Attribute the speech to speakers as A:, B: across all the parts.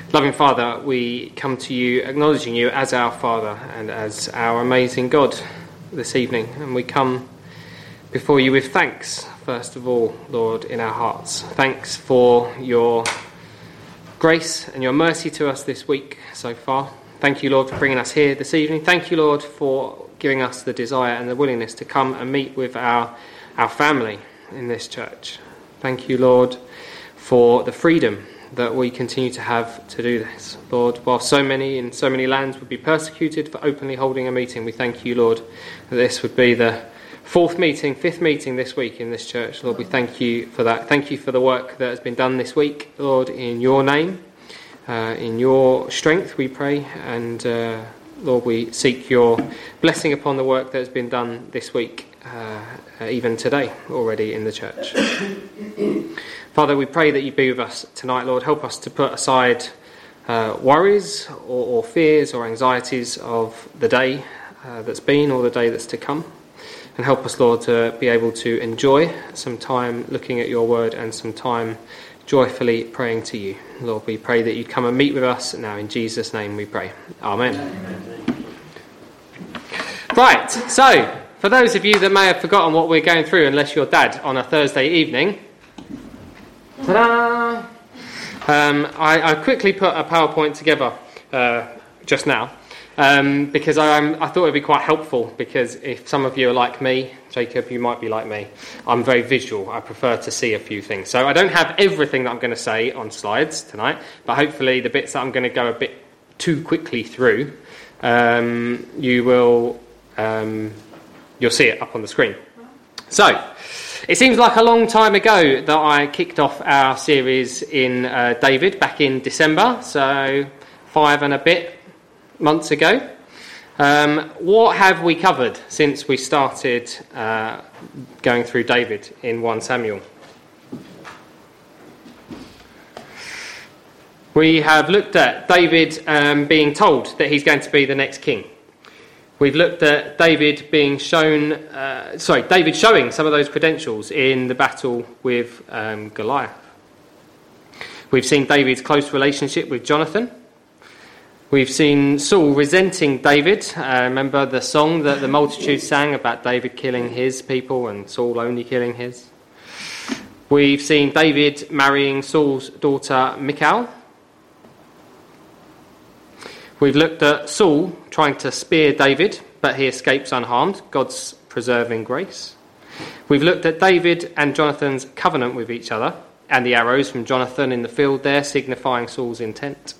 A: Loving Father, we come to you acknowledging you as our Father and as our amazing God this evening. And we come before you with thanks, first of all, Lord, in our hearts. Thanks for your grace and your mercy to us this week so far. Thank you, Lord, for bringing us here this evening. Thank you, Lord, for giving us the desire and the willingness to come and meet with our family in this church. Thank you, Lord, for the freedom that we continue to have to do this. Lord, while so many in so many lands would be persecuted for openly holding a meeting, we thank you, Lord, that this would be the fifth meeting this week in this church. Lord, we thank you for that. Thank you for the work that has been done this week, Lord, in your name, in your strength, we pray. And Lord, we seek your blessing upon the work that has been done this week, even today already in the church. Father, we pray that you be with us tonight, Lord. Help us to put aside worries or fears or anxieties of the day that's been or the day that's to come. And help us, Lord, to be able to enjoy some time looking at your word and some time joyfully praying to you. Lord, we pray that you'd come and meet with us now. In Jesus' name we pray. Amen. Amen. Right, so for those of you that may have forgotten what we're going through, unless you're dad on a Thursday evening, ta-da! I quickly put a PowerPoint together just now because I thought it would be quite helpful, because if some of you are like me, Jacob, you might be like me, I'm very visual. I prefer to see a few things. So I don't have everything that I'm going to say on slides tonight, but hopefully the bits that I'm going to go a bit too quickly through, you'll see it up on the screen. So, it seems like a long time ago that I kicked off our series in David back in December, so 5 and a bit months ago. What have we covered since we started going through David in 1 Samuel? We have looked at David being told that he's going to be the next king. We've looked at David showing some of those credentials in the battle with Goliath. We've seen David's close relationship with Jonathan. We've seen Saul resenting David. Remember the song that the multitude sang about David killing his people and Saul only killing his. We've seen David marrying Saul's daughter Michal. We've looked at Saul trying to spear David, but he escapes unharmed, God's preserving grace. We've looked at David and Jonathan's covenant with each other, and the arrows from Jonathan in the field there signifying Saul's intent.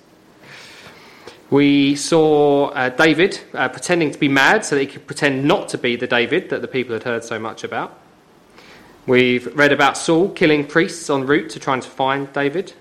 A: We saw David pretending to be mad so that he could pretend not to be the David that the people had heard so much about. We've read about Saul killing priests en route to trying to find David.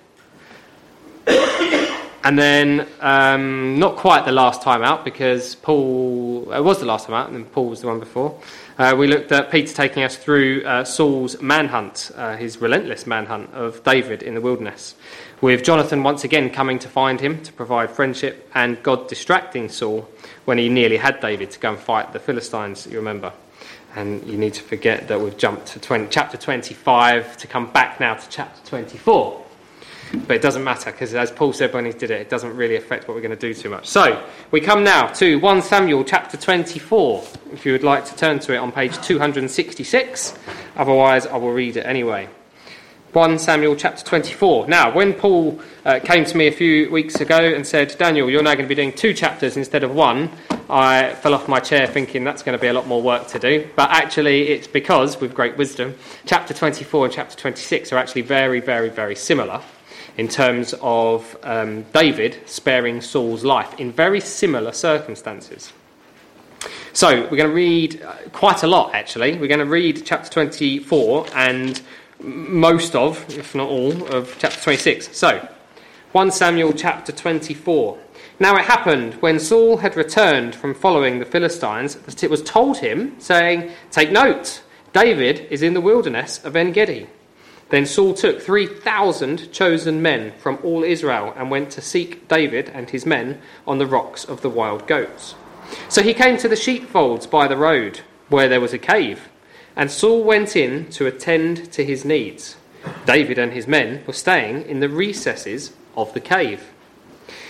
A: And then, not quite the last time out, because Paul was the last time out, and then Paul was the one before. We looked at Peter taking us through Saul's manhunt, his relentless manhunt of David in the wilderness, with Jonathan once again coming to find him to provide friendship, and God distracting Saul when he nearly had David to go and fight the Philistines, you remember. And you need to forget that we've jumped to chapter 25 to come back now to chapter 24. But it doesn't matter, because as Paul said when he did it, it doesn't really affect what we're going to do too much. So, we come now to 1 Samuel chapter 24, if you would like to turn to it on page 266. Otherwise, I will read it anyway. 1 Samuel chapter 24. Now, when Paul came to me a few weeks ago and said, Daniel, you're now going to be doing 2 chapters instead of 1, I fell off my chair thinking that's going to be a lot more work to do. But actually, it's because, with great wisdom, chapter 24 and chapter 26 are actually very, very, very similar in terms of David sparing Saul's life in very similar circumstances. So we're going to read quite a lot, actually. We're going to read chapter 24 and most of, if not all, of chapter 26. So, 1 Samuel chapter 24. Now it happened, when Saul had returned from following the Philistines, that it was told him, saying, Take note, David is in the wilderness of En-Gedi. Then Saul took 3,000 chosen men from all Israel and went to seek David and his men on the rocks of the wild goats. So he came to the sheepfolds by the road, where there was a cave, and Saul went in to attend to his needs. David and his men were staying in the recesses of the cave.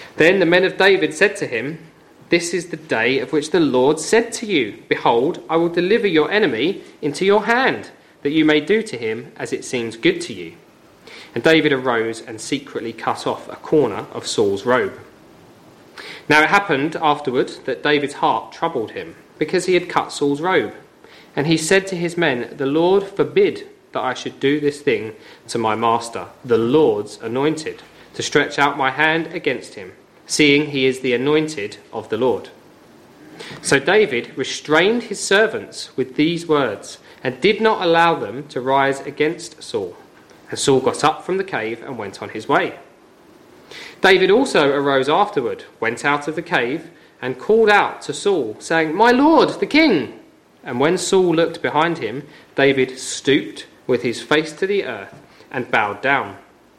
A: Then the men of David said to him, "This is the day of which the Lord said to you, 'Behold, I will deliver your enemy into your hand, that you may do to him as it seems good to you.' And David arose and secretly cut off a corner of Saul's robe. Now it happened afterward that David's heart troubled him, because he had cut Saul's robe. And he said to his men, 'The Lord forbid that I should do this thing to my master, the Lord's anointed, to stretch out my hand against him, seeing he is the anointed of the Lord.' So David restrained his servants with these words, and did not allow them to rise against Saul. And Saul got up from the cave and went on his way. David also arose afterward, went out of the cave, and called out to Saul, saying, 'My lord, the king!' And when Saul looked behind him, David stooped with his face to the earth and bowed down.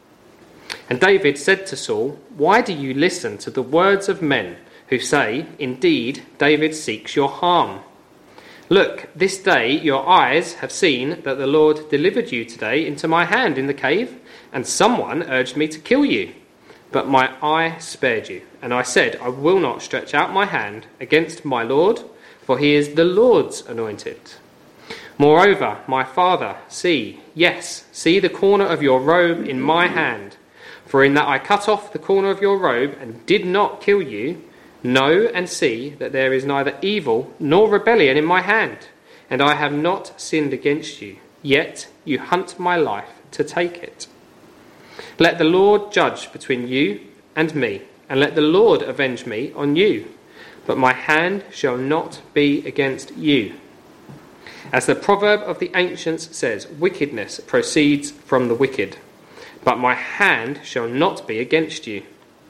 A: And David said to Saul, 'Why do you listen to the words of men who say, indeed, David seeks your harm? Look, this day your eyes have seen that the Lord delivered you today into my hand in the cave, and someone urged me to kill you. But my eye spared you, and I said, I will not stretch out my hand against my Lord, for he is the Lord's anointed. Moreover, my father, see the corner of your robe in my hand. For in that I cut off the corner of your robe and did not kill you, know and see that there is neither evil nor rebellion in my hand, and I have not sinned against you, yet you hunt my life to take it. Let the Lord judge between you and me, and let the Lord avenge me on you. But my hand shall not be against you. As the proverb of the ancients says, wickedness proceeds from the wicked. But my hand shall not be against you.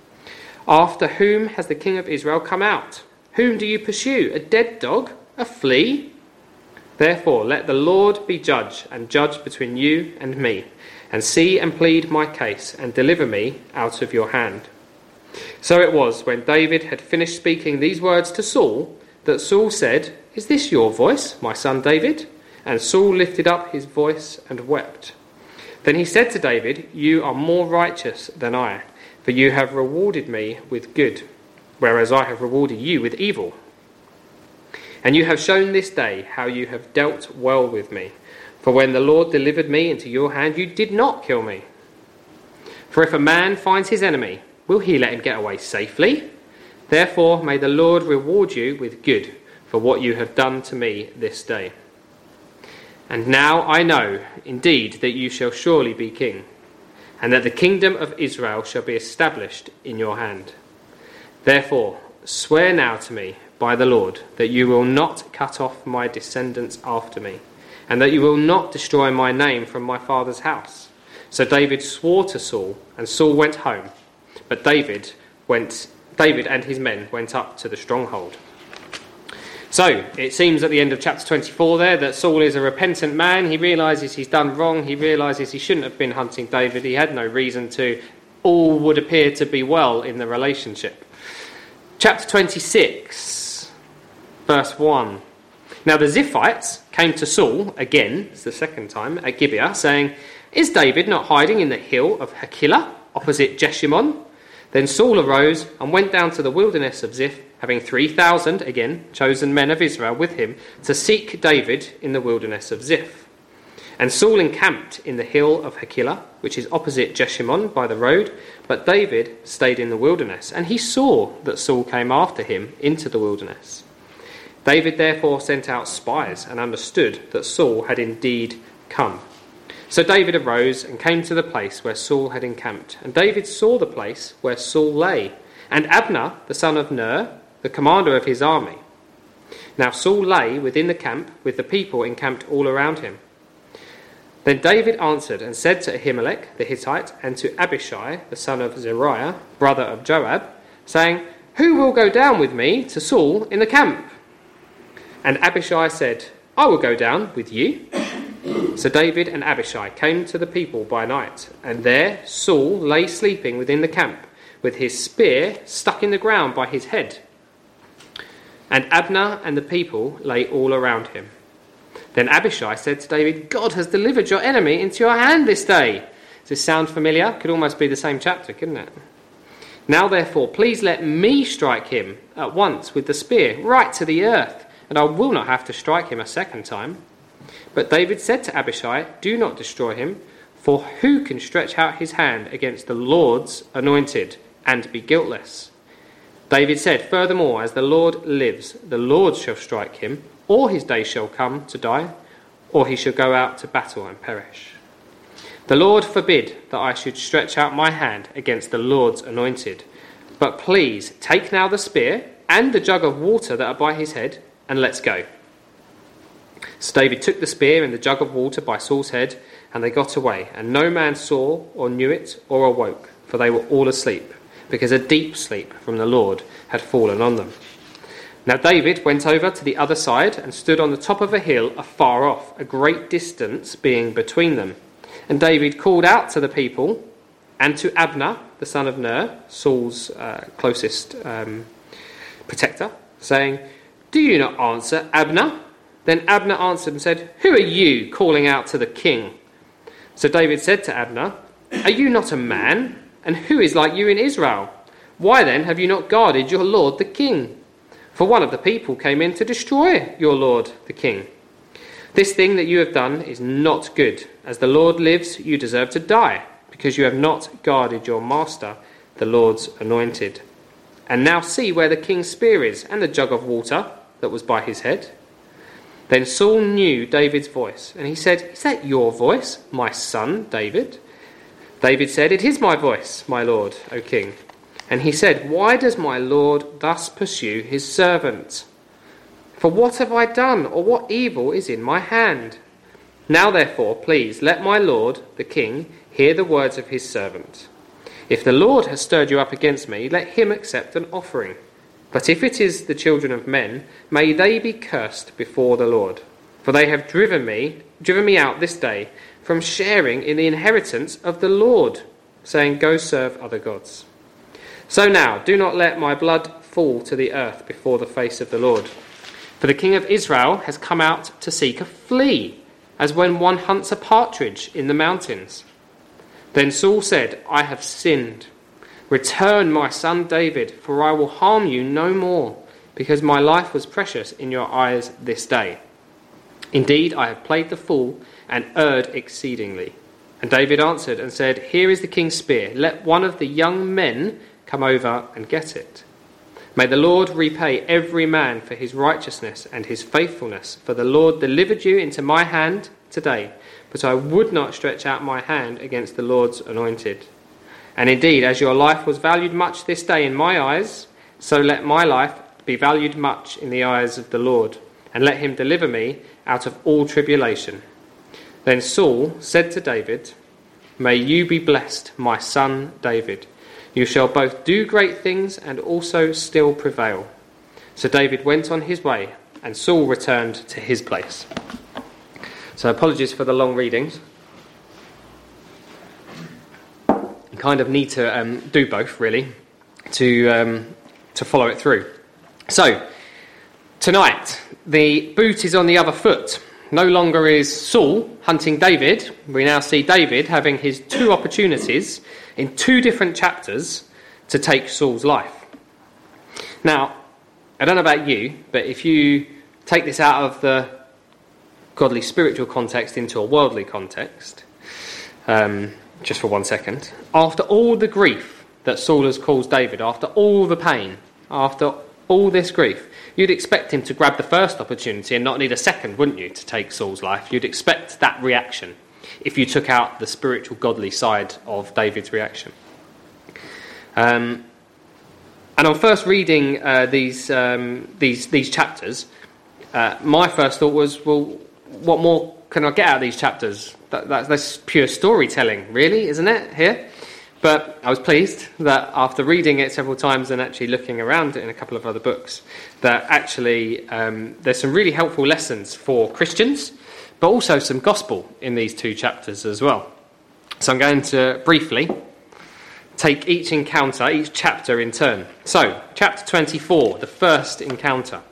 A: After whom has the king of Israel come out? Whom do you pursue? A dead dog? A flea? Therefore let the Lord be judge, and judge between you and me, and see and plead my case, and deliver me out of your hand. So it was, when David had finished speaking these words to Saul, that Saul said, Is this your voice, my son David? And Saul lifted up his voice and wept. Then he said to David, You are more righteous than I, for you have rewarded me with good, whereas I have rewarded you with evil. And you have shown this day how you have dealt well with me. For when the Lord delivered me into your hand, you did not kill me. For if a man finds his enemy, will he let him get away safely? Therefore may the Lord reward you with good for what you have done to me this day. And now I know, indeed, that you shall surely be king, and that the kingdom of Israel shall be established in your hand. Therefore swear now to me by the Lord that you will not cut off my descendants after me, and that you will not destroy my name from my father's house. So David swore to Saul, and Saul went home. But David and his men went up to the stronghold. So it seems at the end of chapter 24 there that Saul is a repentant man. He realises he's done wrong. He realises he shouldn't have been hunting David. He had no reason to. All would appear to be well in the relationship. Chapter 26, verse 1. Now the Ziphites came to Saul, again, it's the second time, at Gibeah, saying, Is David not hiding in the hill of Hachilah, opposite Jeshimon? Then Saul arose and went down to the wilderness of Ziph, having 3,000, again, chosen men of Israel with him, to seek David in the wilderness of Ziph. And Saul encamped in the hill of Hachilah, which is opposite Jeshimon by the road, but David stayed in the wilderness, and he saw that Saul came after him into the wilderness. David therefore sent out spies and understood that Saul had indeed come. So David arose and came to the place where Saul had encamped. And David saw the place where Saul lay, and Abner, the son of Ner, the commander of his army. Now Saul lay within the camp with the people encamped all around him. Then David answered and said to Ahimelech the Hittite and to Abishai, the son of Zeruiah, brother of Joab, saying, Who will go down with me to Saul in the camp? And Abishai said, I will go down with you. So David and Abishai came to the people by night, and there Saul lay sleeping within the camp, with his spear stuck in the ground by his head. And Abner and the people lay all around him. Then Abishai said to David, God has delivered your enemy into your hand this day. Does this sound familiar? Could almost be the same chapter, couldn't it? Now therefore, please let me strike him at once with the spear, right to the earth, and I will not have to strike him a second time. But David said to Abishai, do not destroy him, for who can stretch out his hand against the Lord's anointed and be guiltless? David said, furthermore, as the Lord lives, the Lord shall strike him, or his day shall come to die, or he shall go out to battle and perish. The Lord forbid that I should stretch out my hand against the Lord's anointed. But please take now the spear and the jug of water that are by his head, and let's go. So David took the spear and the jug of water by Saul's head, and they got away. And no man saw or knew it or awoke, for they were all asleep, because a deep sleep from the Lord had fallen on them. Now David went over to the other side and stood on the top of a hill afar off, a great distance being between them. And David called out to the people and to Abner, the son of Ner, Saul's closest protector, saying, do you not answer, Abner? Then Abner answered and said, who are you calling out to the king? So David said to Abner, are you not a man? And who is like you in Israel? Why then have you not guarded your lord the king? For one of the people came in to destroy your lord the king. This thing that you have done is not good. As the Lord lives, you deserve to die, because you have not guarded your master, the Lord's anointed. And now see where the king's spear is, and the jug of water that was by his head. Then Saul knew David's voice, and he said, is that your voice, my son David? David said, it is my voice, my lord, O king. And he said, why does my lord thus pursue his servant? For what have I done, or what evil is in my hand? Now therefore, please, let my lord, the king, hear the words of his servant. If the Lord has stirred you up against me, let him accept an offering. But if it is the children of men, may they be cursed before the Lord. For they have driven me out this day from sharing in the inheritance of the Lord, saying, go serve other gods. So now, do not let my blood fall to the earth before the face of the Lord. For the king of Israel has come out to seek a flea, as when one hunts a partridge in the mountains. Then Saul said, I have sinned. Return, my son David, for I will harm you no more, because my life was precious in your eyes this day. Indeed, I have played the fool and erred exceedingly. And David answered and said, here is the king's spear. Let one of the young men come over and get it. May the Lord repay every man for his righteousness and his faithfulness, for the Lord delivered you into my hand today, but I would not stretch out my hand against the Lord's anointed. And indeed, as your life was valued much this day in my eyes, so let my life be valued much in the eyes of the Lord, and let him deliver me out of all tribulation. Then Saul said to David, may you be blessed, my son David. You shall both do great things and also still prevail. So David went on his way, and Saul returned to his place. So apologies for the long readings. You kind of need to do both, really, to follow it through. So, tonight, the boot is on the other foot. No longer is Saul hunting David. We now see David having his two opportunities in two different chapters to take Saul's life. Now, I don't know about you, but if you take this out of the godly spiritual context into a worldly context, just for 1 second, after all the grief that Saul has caused David, after all the pain, after all this grief, you'd expect him to grab the first opportunity and not need a second, wouldn't you, to take Saul's life? You'd expect that reaction if you took out the spiritual godly side of David's reaction. And on first reading these chapters, my first thought was, well, what more can I get out of these chapters? That's pure storytelling, really, isn't it, here? But I was pleased that after reading it several times and actually looking around it in a couple of other books, that actually there's some really helpful lessons for Christians, but also some gospel in these two chapters as well. So I'm going to briefly take each chapter in turn. So, chapter 24, the first encounter.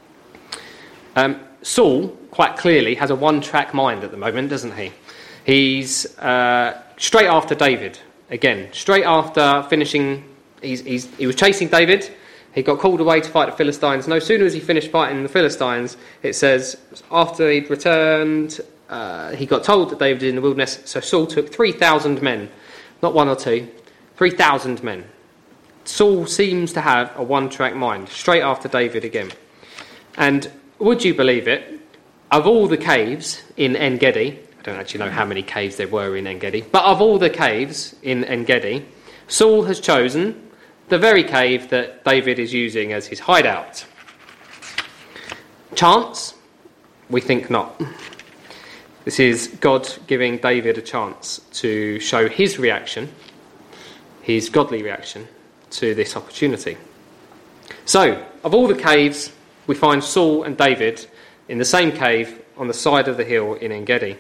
A: Saul, quite clearly, has a one-track mind at the moment, doesn't he? He's straight after David. Again, straight after finishing He was chasing David. He got called away to fight the Philistines. No sooner as he finished fighting the Philistines, it says, after he'd returned, he got told that David was in the wilderness. So Saul took 3,000 men, not one or two, 3,000 men. Saul seems to have a one-track mind, straight after David again. And would you believe it, of all the caves in En-Gedi, I don't actually know how many caves there were in En-Gedi, but of all the caves in En-Gedi, Saul has chosen the very cave that David is using as his hideout. Chance? We think not. This is God giving David a chance to show his reaction, his godly reaction, to this opportunity. So, of all the caves, we find Saul and David in the same cave on the side of the hill in En-Gedi.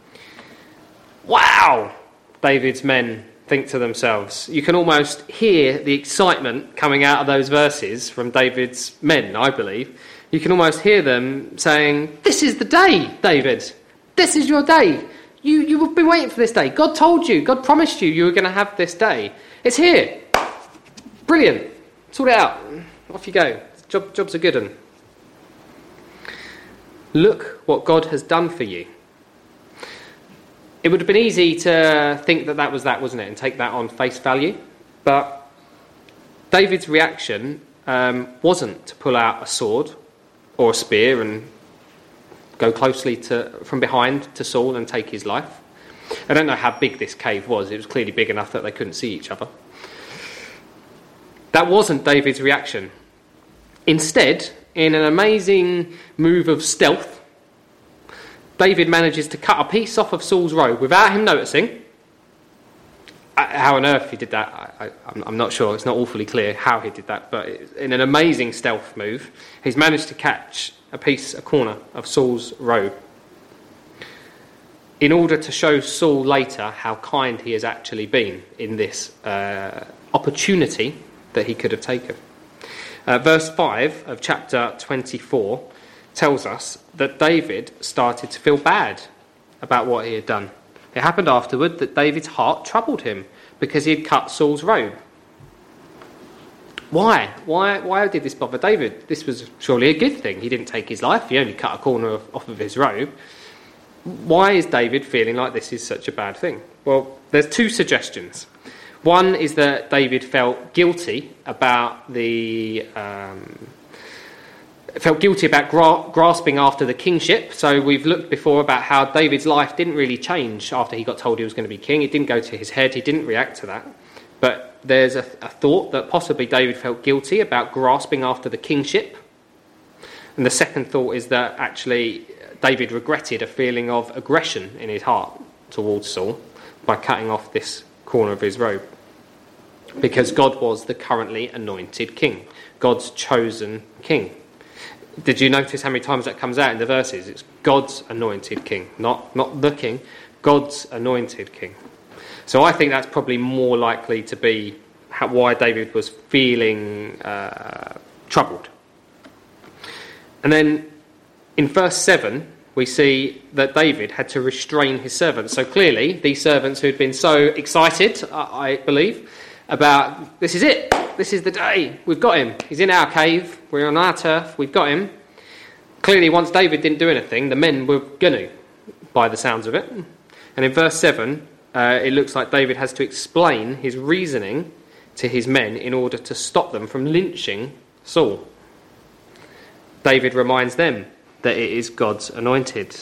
A: Wow! David's men think to themselves. You can almost hear the excitement coming out of those verses from David's men, I believe. You can almost hear them saying, "This is the day, David. This is your day. You've been waiting for this day. God told you. God promised you you were going to have this day. It's here. Brilliant. Sort it out. Off you go. Job's a good one. Look what God has done for you." It would have been easy to think that was that, wasn't it, and take that on face value. But David's reaction wasn't to pull out a sword or a spear and go closely from behind to Saul and take his life. I don't know how big this cave was. It was clearly big enough that they couldn't see each other. That wasn't David's reaction. Instead, in an amazing move of stealth, David manages to cut a piece off of Saul's robe without him noticing. How on earth he did that, I'm not sure. It's not awfully clear how he did that, but in an amazing stealth move, he's managed to catch a corner of Saul's robe in order to show Saul later how kind he has actually been in this opportunity that he could have taken. Verse 5 of chapter 24 tells us that David started to feel bad about what he had done. It happened afterward that David's heart troubled him because he had cut Saul's robe. Why? Why did this bother David? This was surely a good thing. He didn't take his life. He only cut a corner off of his robe. Why is David feeling like this is such a bad thing? Well, there's two suggestions. One is that David felt guilty about grasping after the kingship. So we've looked before about how David's life didn't really change after he got told he was going to be king. It didn't go to his head. He didn't react to that. But there's a thought that possibly David felt guilty about grasping after the kingship. And the second thought is that actually David regretted a feeling of aggression in his heart towards Saul by cutting off this corner of his robe. Because God was the currently anointed king, God's chosen king. Did you notice how many times that comes out in the verses? It's God's anointed king, not the king, God's anointed king. So I think that's probably more likely to be why David was feeling troubled. And then in verse 7, we see that David had to restrain his servants. So clearly, these servants who had been so excited, I believe, about this is it, this is the day, we've got him, he's in our cave, we're on our turf, we've got him. Clearly, once David didn't do anything, the men were going to, by the sounds of it. And in verse 7, it looks like David has to explain his reasoning to his men in order to stop them from lynching Saul. David reminds them that it is God's anointed.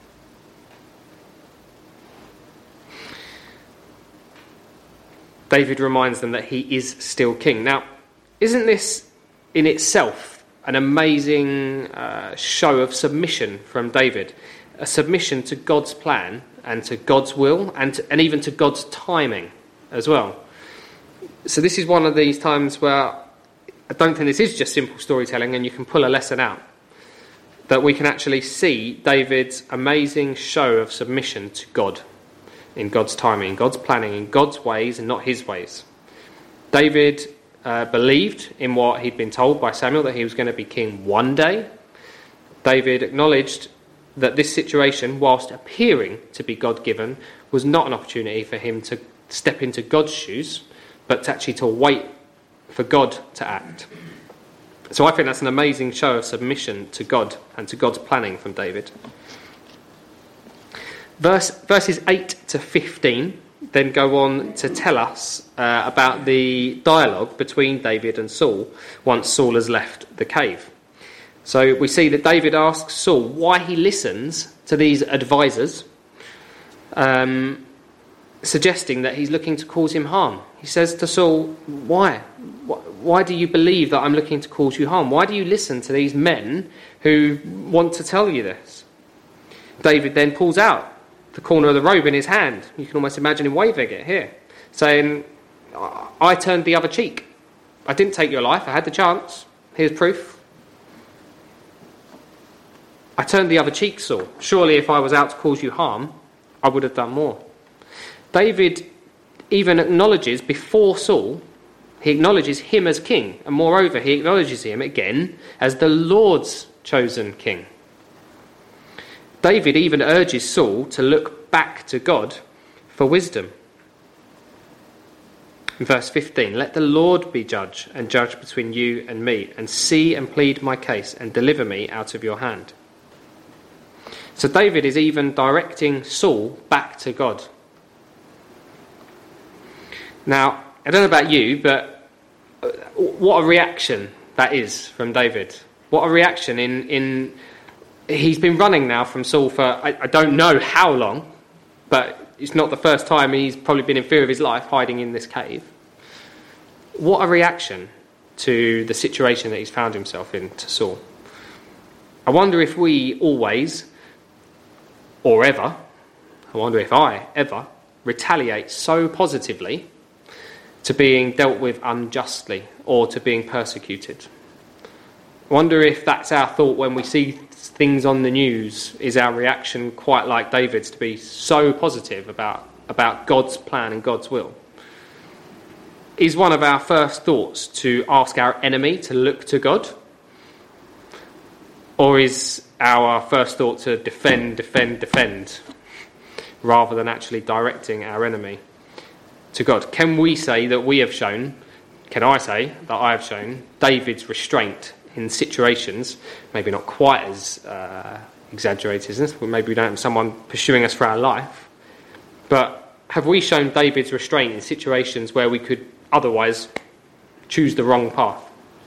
A: David reminds them that he is still king. Now, isn't this in itself an amazing show of submission from David? A submission to God's plan and to God's will and even to God's timing as well. So this is one of these times where I don't think this is just simple storytelling and you can pull a lesson out. That we can actually see David's amazing show of submission to God. In God's timing, in God's planning, in God's ways and not his ways. David believed in what he'd been told by Samuel, that he was going to be king one day. David acknowledged that this situation, whilst appearing to be God-given, was not an opportunity for him to step into God's shoes, but actually to wait for God to act. So I think that's an amazing show of submission to God and to God's planning from David. Verses 8 to 15 then go on to tell us about the dialogue between David and Saul once Saul has left the cave. So we see that David asks Saul why he listens to these advisors, suggesting that he's looking to cause him harm. He says to Saul, why? Why do you believe that I'm looking to cause you harm? Why do you listen to these men who want to tell you this? David then pulls out the corner of the robe in his hand. You can almost imagine him waving it here, saying, I turned the other cheek. I didn't take your life. I had the chance. Here's proof. I turned the other cheek, Saul. Surely if I was out to cause you harm, I would have done more. David even acknowledges before Saul, he acknowledges him as king, and moreover he acknowledges him again as the Lord's chosen king. David even urges Saul to look back to God for wisdom. In verse 15, let the Lord be judge and judge between you and me, and see and plead my case and deliver me out of your hand. So David is even directing Saul back to God. Now, I don't know about you, but what a reaction that is from David. What a reaction in he's been running now from Saul for I don't know how long, but it's not the first time, and he's probably been in fear of his life hiding in this cave. What a reaction to the situation that he's found himself in to Saul. I wonder if we always, or ever, I wonder if I ever retaliate so positively to being dealt with unjustly or to being persecuted. I wonder if that's our thought when we see things on the news. Is our reaction quite like David's, to be so positive about God's plan and God's will? Is one of our first thoughts to ask our enemy to look to God? Or is our first thought to defend, rather than actually directing our enemy to God? Can we say that we have shown, can I say that I have shown David's restraint in situations, maybe not quite as exaggerated as this, maybe we don't have someone pursuing us for our life, but have we shown David's restraint in situations where we could otherwise choose the wrong path?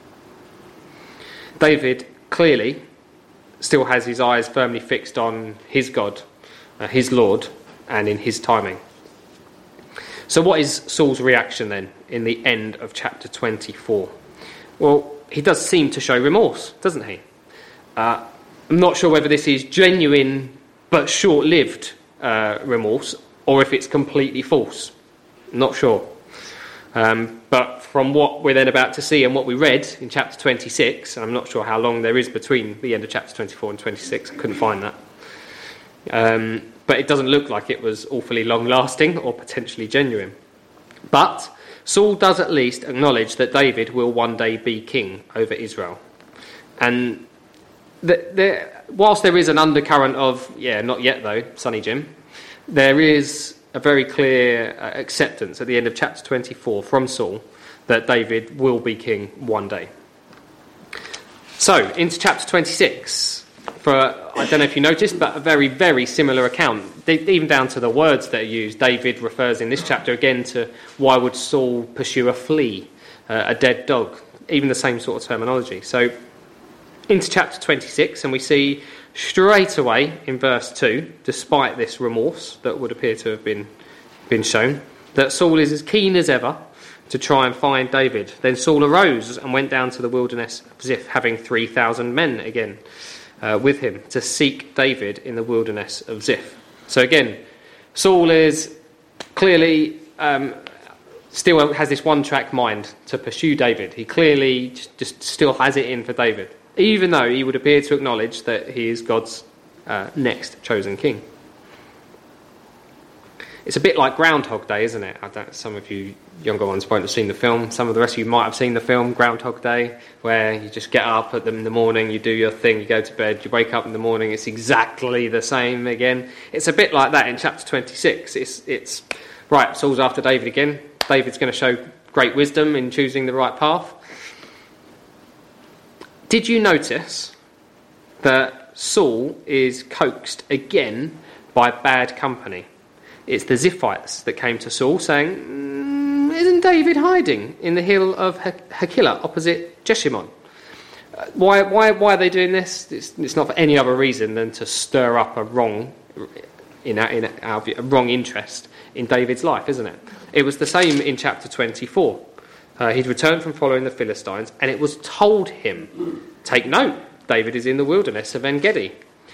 A: David clearly still has his eyes firmly fixed on his God, his Lord, and in his timing. So what is Saul's reaction then in the end of chapter 24? Well, he does seem to show remorse, doesn't he? I'm not sure whether this is genuine but short-lived remorse, or if it's completely false. Not sure. But from what we're then about to see and what we read in chapter 26, and I'm not sure how long there is between the end of chapter 24 and 26, I couldn't find that. But it doesn't look like it was awfully long-lasting or potentially genuine. But Saul does at least acknowledge that David will one day be king over Israel. And whilst there is an undercurrent of, not yet though, Sonny Jim, there is a very clear acceptance at the end of chapter 24 from Saul that David will be king one day. So, into chapter 26. I don't know if you noticed, but a very, very similar account. Even down to the words that are used. David refers in this chapter again to why would Saul pursue a flea, a dead dog. Even the same sort of terminology. So, into chapter 26, and we see straight away in verse 2, despite this remorse that would appear to have been shown, that Saul is as keen as ever to try and find David. Then Saul arose and went down to the wilderness of Ziph, having 3,000 men again with him to seek David in the wilderness of Ziph. So again, Saul is clearly still has this one-track mind to pursue David. He clearly just still has it in for David, even though he would appear to acknowledge that he is God's next chosen king. It's a bit like Groundhog Day, isn't it? Some of you younger ones won't have seen the film. Some of the rest of you might have seen the film Groundhog Day, where you just get up in the morning, you do your thing, you go to bed, you wake up in the morning, it's exactly the same again. It's a bit like that in chapter 26. It's right, Saul's after David again. David's going to show great wisdom in choosing the right path. Did you notice that Saul is coaxed again by bad company? It's the Ziphites that came to Saul saying, isn't David hiding in the hill of Hakilah opposite Jeshimon? Why are they doing this? It's not for any other reason than to stir up a wrong interest in David's life, isn't it? It was the same in chapter 24. He'd returned from following the Philistines, and it was told him, take note, David is in the wilderness of En-Gedi.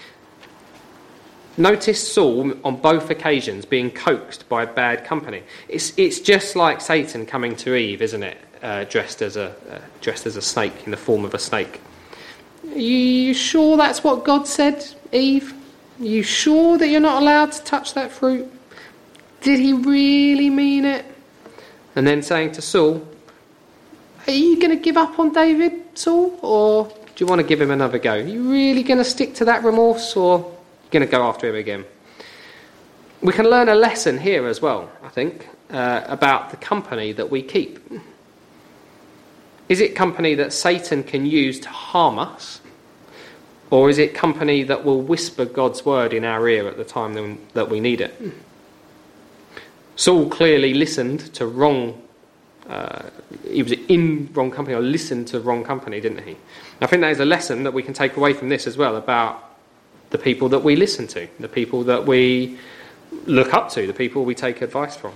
A: Notice Saul on both occasions being coaxed by bad company. It's just like Satan coming to Eve, isn't it? Dressed as a snake, in the form of a snake. Are you sure that's what God said, Eve? Are you sure that you're not allowed to touch that fruit? Did he really mean it? And then saying to Saul, are you going to give up on David, Saul? Or do you want to give him another go? Are you really going to stick to that remorse, or are you going to go after him again? We can learn a lesson here as well, I think, about the company that we keep. Is it company that Satan can use to harm us? Or is it company that will whisper God's word in our ear at the time that we need it? Saul clearly listened to wrong. He was in wrong company, or listened to wrong company, didn't he? I think that is a lesson that we can take away from this as well, about the people that we listen to, the people that we look up to, the people we take advice from.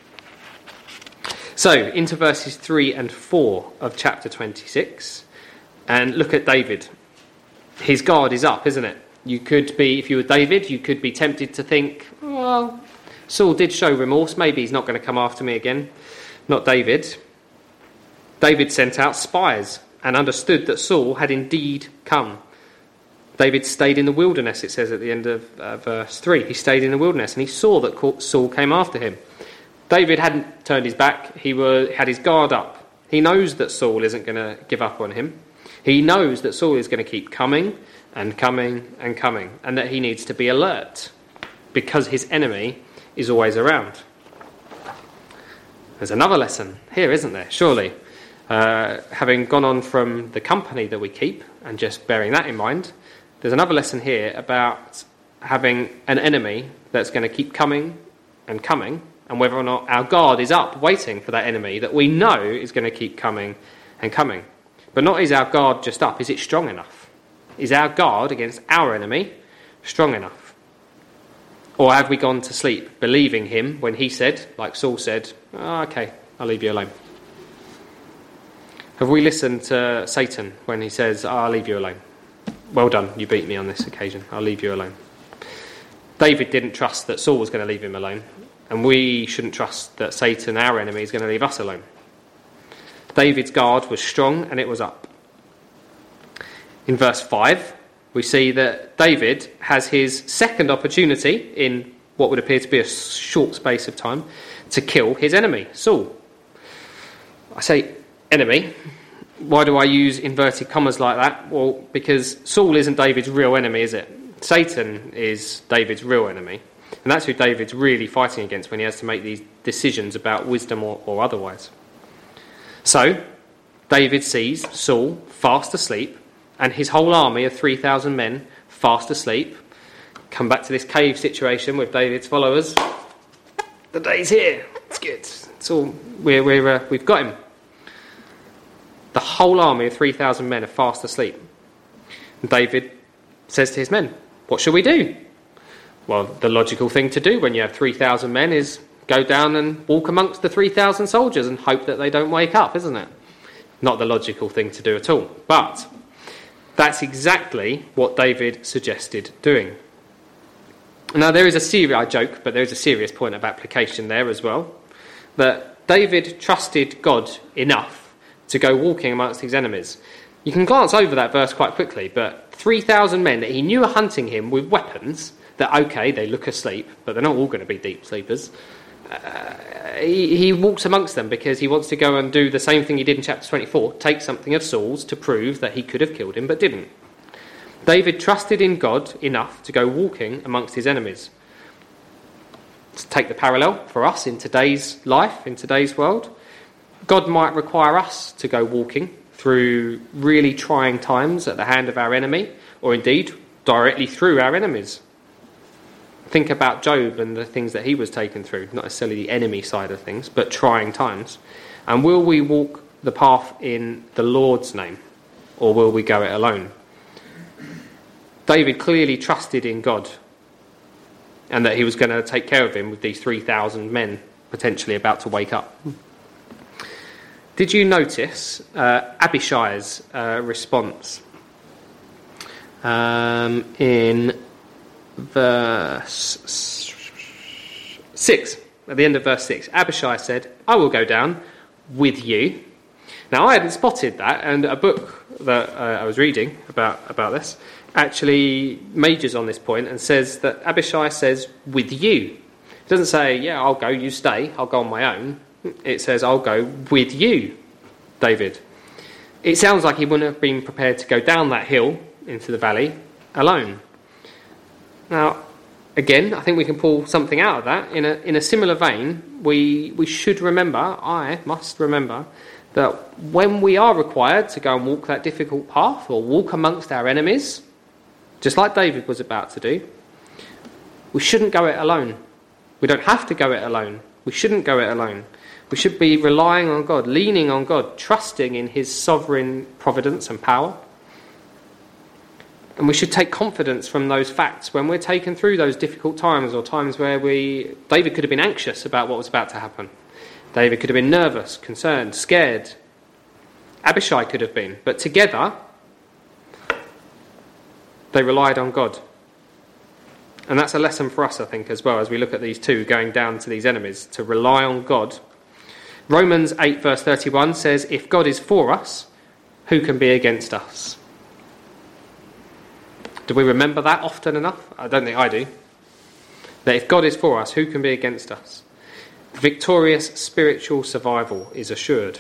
A: So, into verses 3 and 4 of chapter 26, and look at David. His guard is up, isn't it? You could be, if you were David, you could be tempted to think, well, Saul did show remorse, maybe he's not going to come after me again. Not David. David sent out spies and understood that Saul had indeed come. David stayed in the wilderness, it says at the end of verse 3. He stayed in the wilderness and he saw that Saul came after him. David hadn't turned his back. He had his guard up. He knows that Saul isn't going to give up on him. He knows that Saul is going to keep coming and coming and coming, and that he needs to be alert because his enemy is always around. There's another lesson here, isn't there? Surely, having gone on from the company that we keep and just bearing that in mind, there's another lesson here about having an enemy that's going to keep coming and coming, and whether or not our guard is up waiting for that enemy that we know is going to keep coming and coming. But not is our guard just up, is it strong enough? Is our guard against our enemy strong enough? Or have we gone to sleep believing him when he said, like Saul said, oh, okay, I'll leave you alone? Have we listened to Satan when he says, I'll leave you alone? Well done, you beat me on this occasion, I'll leave you alone. David didn't trust that Saul was going to leave him alone, and we shouldn't trust that Satan, our enemy, is going to leave us alone. David's guard was strong and it was up. In verse 5, we see that David has his second opportunity in what would appear to be a short space of time to kill his enemy, Saul. I say enemy. Why do I use inverted commas like that? Well, because Saul isn't David's real enemy, is it? Satan is David's real enemy. And that's who David's really fighting against when he has to make these decisions about wisdom or otherwise. So, David sees Saul fast asleep and his whole army of 3,000 men fast asleep. Come back to this cave situation with David's followers. The day's here. It's good. It's all we've got him. The whole army of 3,000 men are fast asleep. And David says to his men, what shall we do? Well, the logical thing to do when you have 3,000 men is go down and walk amongst the 3,000 soldiers and hope that they don't wake up, isn't it? Not the logical thing to do at all. But that's exactly what David suggested doing. Now, there is a serious point of application there as well, that David trusted God enough to go walking amongst his enemies. You can glance over that verse quite quickly, but 3,000 men that he knew are hunting him with weapons that, okay, they look asleep, but they're not all going to be deep sleepers. He walks amongst them because he wants to go and do the same thing he did in chapter 24, take something of Saul's to prove that he could have killed him, but didn't. David trusted in God enough to go walking amongst his enemies. To take the parallel for us in today's life, in today's world, God might require us to go walking through really trying times at the hand of our enemy, or indeed directly through our enemies. Think about Job and the things that he was taken through, not necessarily the enemy side of things, but trying times. And will we walk the path in the Lord's name, or will we go it alone? David clearly trusted in God and that he was going to take care of him with these 3,000 men potentially about to wake up. Did you notice Abishai's response? In verse 6, at the end of verse 6, Abishai said, "I will go down with you." Now, I hadn't spotted that, and a book that I was reading about this actually majors on this point and says that Abishai says, "with you." It doesn't say, "Yeah, I'll go, you stay, I'll go on my own." It says, "I'll go with you, David." It sounds like he wouldn't have been prepared to go down that hill into the valley alone. Now, again, I think we can pull something out of that. In a similar vein, we should remember, I must remember, that when we are required to go and walk that difficult path or walk amongst our enemies, just like David was about to do, we shouldn't go it alone. We don't have to go it alone. We shouldn't go it alone. We should be relying on God, leaning on God, trusting in his sovereign providence and power. And we should take confidence from those facts when we're taken through those difficult times, or times where David could have been anxious about what was about to happen. David could have been nervous, concerned, scared. Abishai could have been. But together, they relied on God. And that's a lesson for us, I think, as well, as we look at these two going down to these enemies, to rely on God. Romans 8 verse 31 says, "If God is for us, who can be against us?" Do we remember that often enough? I don't think I do. That if God is for us, who can be against us? Victorious spiritual survival is assured.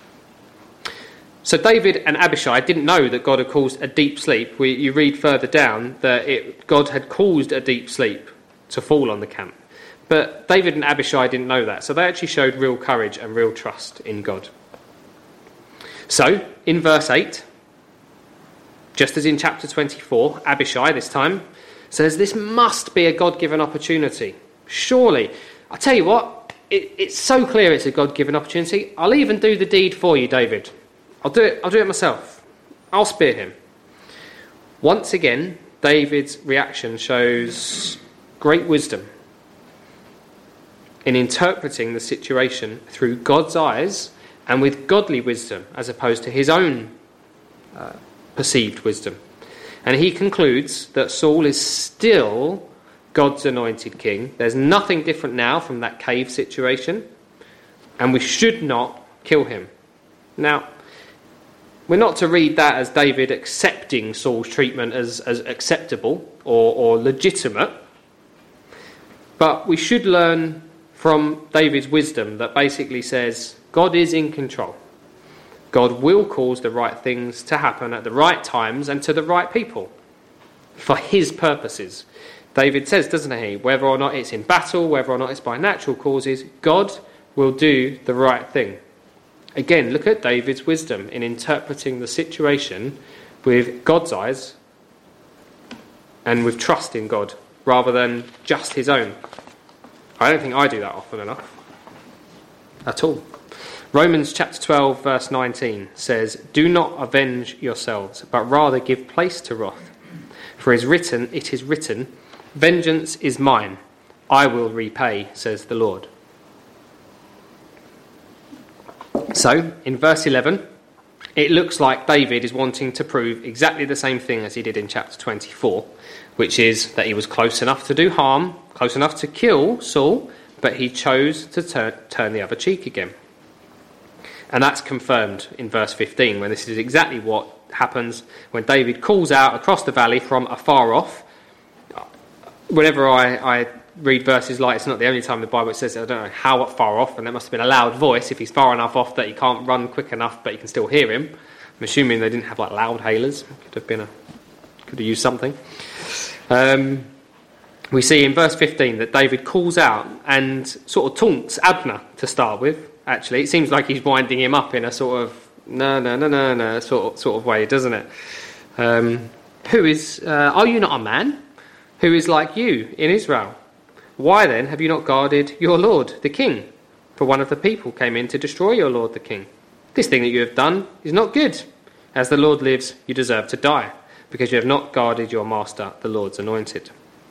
A: So David and Abishai didn't know that God had caused a deep sleep. You read further down that God had caused a deep sleep to fall on the camp. But David and Abishai didn't know that. So they actually showed real courage and real trust in God. So, in verse 8, just as in chapter 24, Abishai this time says, "This must be a God-given opportunity. Surely, I'll tell you what, it's so clear it's a God-given opportunity. I'll even do the deed for you, David. I'll do it myself. I'll spear him." Once again, David's reaction shows great wisdom in interpreting the situation through God's eyes and with godly wisdom, as opposed to his own perceived wisdom. And he concludes that Saul is still God's anointed king. There's nothing different now from that cave situation, and we should not kill him. Now, we're not to read that as David accepting Saul's treatment as acceptable or legitimate, but we should learn from David's wisdom that basically says God is in control. God will cause the right things to happen at the right times and to the right people for his purposes. David says, doesn't he, whether or not it's in battle, whether or not it's by natural causes, God will do the right thing. Again, look at David's wisdom in interpreting the situation with God's eyes and with trust in God rather than just his own. I don't think I do that often enough at all. Romans chapter 12 verse 19 says, "Do not avenge yourselves, but rather give place to wrath. For it is written, vengeance is mine, I will repay, says the Lord." So, in verse 11, it looks like David is wanting to prove exactly the same thing as he did in chapter 24, which is that he was close enough to do harm, close enough to kill Saul, but he chose to turn the other cheek again. And that's confirmed in verse 15, when this is exactly what happens when David calls out across the valley from afar off. Whenever I read verses like, it's not the only time the Bible says it, I don't know how far off, and that must have been a loud voice if he's far enough off that he can't run quick enough but you can still hear him. I'm assuming they didn't have like loud hailers. Could have used something. We see in verse 15 that David calls out and sort of taunts Abner to start with. actually. It seems like he's winding him up in a sort of no sort of way, doesn't it? Are you not a man who is like you in Israel? Why then have you not guarded your lord, the king? For one of the people came in to destroy your lord, the king. This thing that you have done is not good. As the Lord lives, you deserve to die, because you have not guarded your master, the Lord's anointed.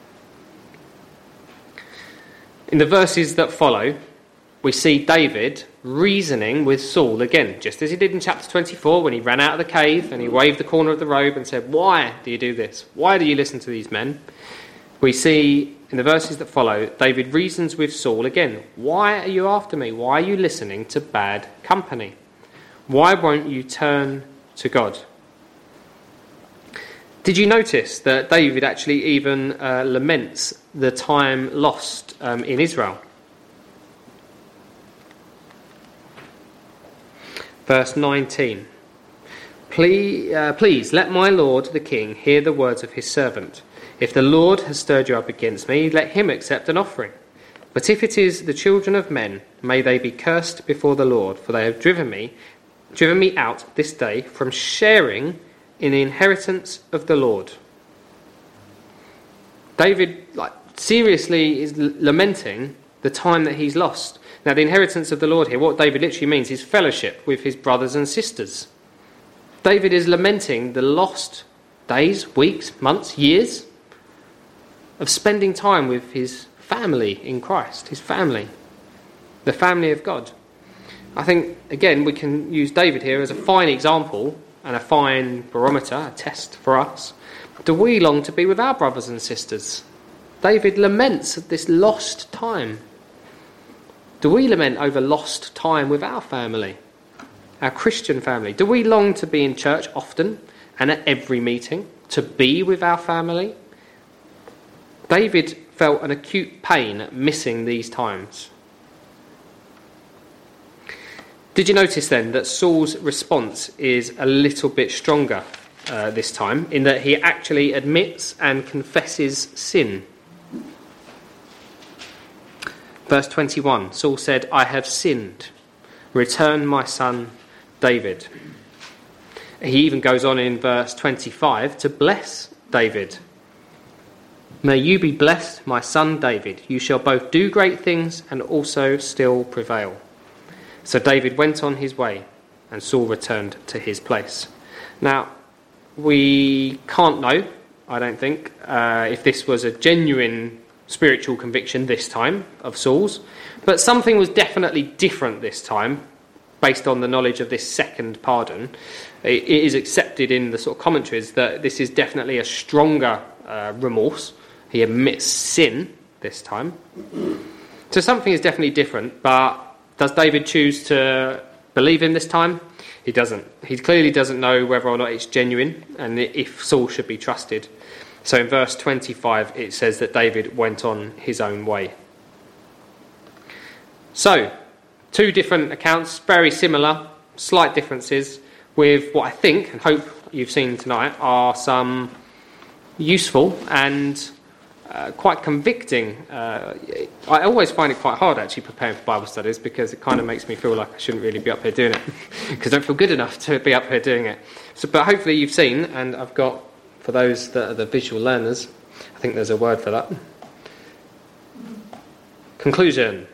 A: In the verses that follow, we see David reasoning with Saul again, just as he did in chapter 24 when he ran out of the cave and he waved the corner of the robe and said, "Why do you do this? Why do you listen to these men?" We see in the verses that follow, David reasons with Saul again. Why are you after me? Why are you listening to bad company? Why won't you turn to God? Did you notice that David actually even laments the time lost in Israel? Verse 19. Please let my lord the king hear the words of his servant. If the Lord has stirred you up against me, let him accept an offering. But if it is the children of men, may they be cursed before the Lord, for they have driven me out this day from sharing in the inheritance of the Lord. David seriously is lamenting the time that he's lost. Now, the inheritance of the Lord here, what David literally means is fellowship with his brothers and sisters. David is lamenting the lost days, weeks, months, years of spending time with his family in Christ, his family, the family of God. I think, again, we can use David here as a fine example and a fine barometer, a test for us. Do we long to be with our brothers and sisters? David laments this lost time. Do we lament over lost time with our family, our Christian family? Do we long to be in church often and at every meeting, to be with our family? David felt an acute pain at missing these times. Did you notice then that Saul's response is a little bit stronger this time, in that he actually admits and confesses sin? Verse 21, Saul said, "I have sinned. Return my son David." He even goes on in verse 25 to bless David. "May you be blessed, my son David. You shall both do great things and also still prevail." So David went on his way, and Saul returned to his place. Now, we can't know, I don't think, if this was a genuine spiritual conviction this time of Saul's, but something was definitely different this time, based on the knowledge of this second pardon. It is accepted in the sort of commentaries that this is definitely a stronger remorse. He admits sin this time. So something is definitely different, but does David choose to believe him this time? He doesn't. He clearly doesn't know whether or not it's genuine and if Saul should be trusted. So in verse 25 it says that David went on his own way. So, two different accounts, very similar, slight differences, with what I think and hope you've seen tonight are some useful and quite convicting. I always find it quite hard actually preparing for Bible studies, because it kind of makes me feel like I shouldn't really be up here doing it, because I don't feel good enough to be up here doing it. So, but hopefully you've seen, and I've got, for those that are the visual learners, I think there's a word for that. Conclusion.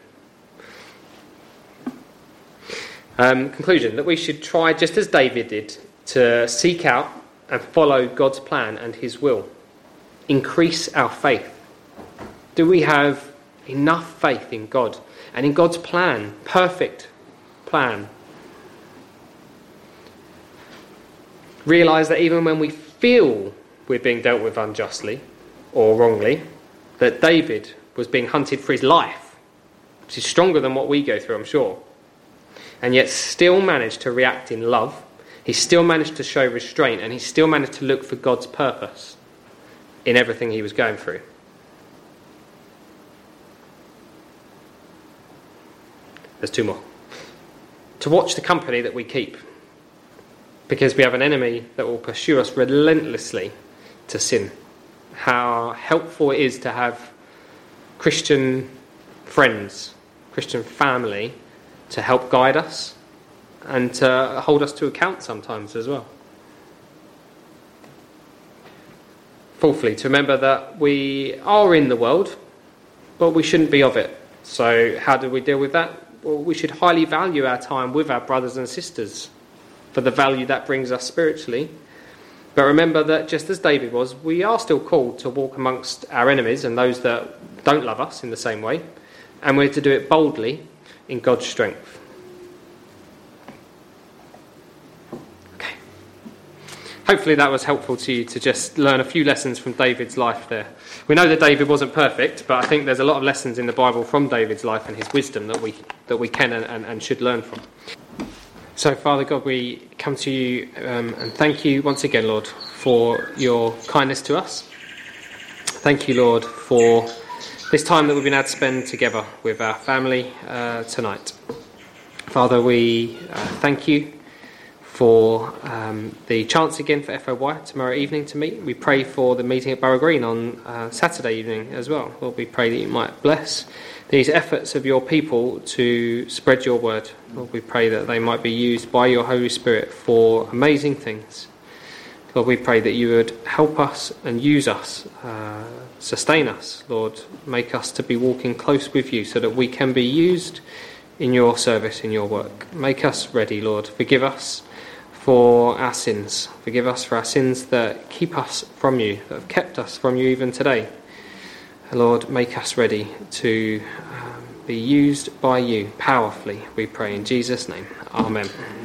A: Conclusion, that we should try, just as David did, to seek out and follow God's plan and his will. Increase our faith. Do we have enough faith in God and in God's plan, perfect plan? Realise that even when we feel we're being dealt with unjustly or wrongly, that David was being hunted for his life, which is stronger than what we go through, I'm sure, and yet still managed to react in love. He still managed to show restraint, and he still managed to look for God's purpose in everything he was going through. There's two more. To watch the company that we keep, because we have an enemy that will pursue us relentlessly to sin. How helpful it is to have Christian friends, Christian family, to help guide us and to hold us to account sometimes as well. Fourthly, to remember that we are in the world, but we shouldn't be of it. So how do we deal with that? Well, we should highly value our time with our brothers and sisters for the value that brings us spiritually. But remember that just as David was, we are still called to walk amongst our enemies and those that don't love us in the same way. And we're to do it boldly in God's strength. Okay. Hopefully that was helpful to you to just learn a few lessons from David's life there. We know that David wasn't perfect, but I think there's a lot of lessons in the Bible from David's life and his wisdom that we can and should learn from. So, Father God, we come to you and thank you once again, Lord, for your kindness to us. Thank you, Lord, for this time that we've been able to spend together with our family tonight. Father, we thank you for the chance again for FOY tomorrow evening to meet. We pray for the meeting at Borough Green on Saturday evening as well. Lord, we pray that you might bless these efforts of your people to spread your word. Lord, we pray that they might be used by your Holy Spirit for amazing things. Lord, we pray that you would help us and use us, sustain us, Lord, make us to be walking close with you so that we can be used in your service, in your work. Make us ready, Lord. Forgive us for our sins. Forgive us for our sins that keep us from you, that have kept us from you even today. Lord, make us ready to be used by you powerfully, we pray in Jesus' name. Amen.